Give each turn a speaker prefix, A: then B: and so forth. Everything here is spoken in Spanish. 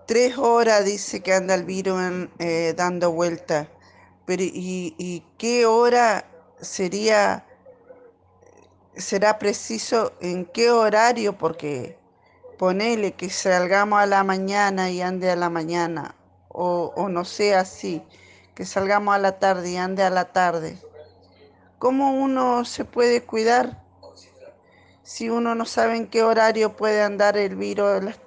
A: 3 horas dice que anda el virus dando vuelta. Pero ¿y qué hora sería, será preciso en qué horario? Porque ponele que salgamos a la mañana y ande a la mañana, o no sea así, que salgamos a la tarde y ande a la tarde. ¿Cómo uno se puede cuidar si uno no sabe en qué horario puede andar el virus?